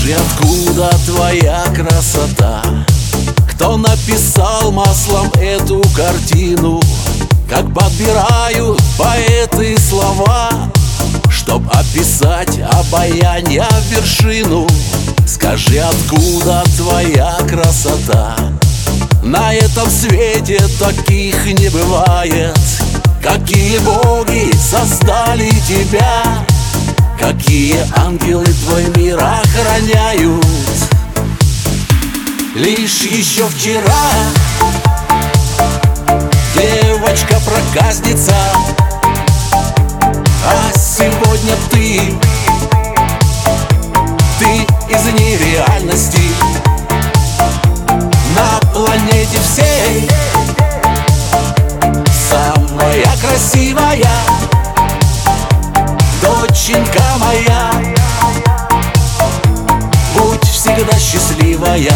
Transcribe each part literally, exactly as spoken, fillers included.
Скажи, откуда твоя красота? Кто написал маслом эту картину? Как подбирают поэты слова, чтоб описать обаянья вершину. Скажи, откуда твоя красота? На этом свете таких не бывает. Какие боги создали тебя? Какие ангелы твой мир охраняют? Лишь еще вчера девочка-проказница, а сегодня ты, ты из нереальности. На планете всей самая красивая доченька моя. Будь всегда счастливая.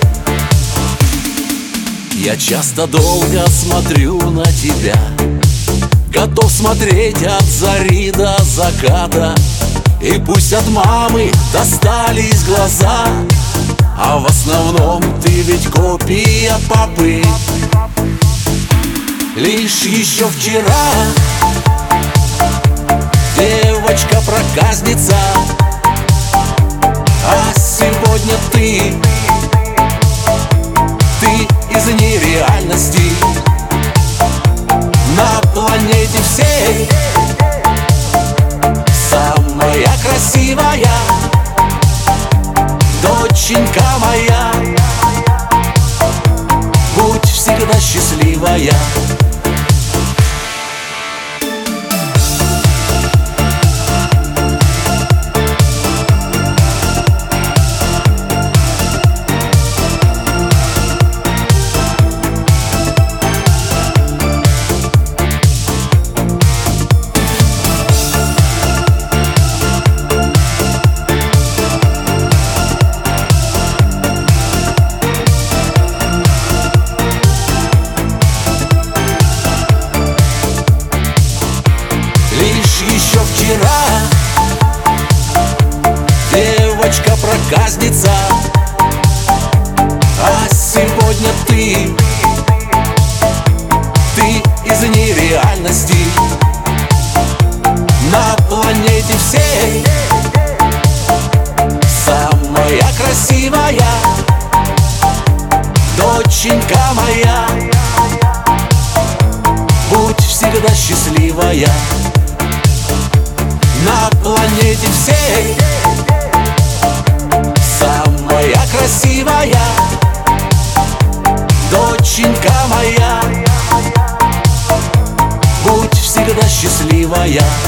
Я часто долго смотрю на тебя, готов смотреть от зари до заката. И пусть от мамы достались глаза, а в основном ты ведь копия папы. Лишь еще вчера девочка-проказница, а сегодня ты, ты из нереальности. На планете всей самая красивая доченька моя. Будь всегда счастливая. Еще вчера девочка-проказница, а сегодня ты, ты из нереальности. На планете всей самая красивая доченька моя. Будь всегда счастливая. На планете всей самая красивая доченька моя. Будь всегда счастливая.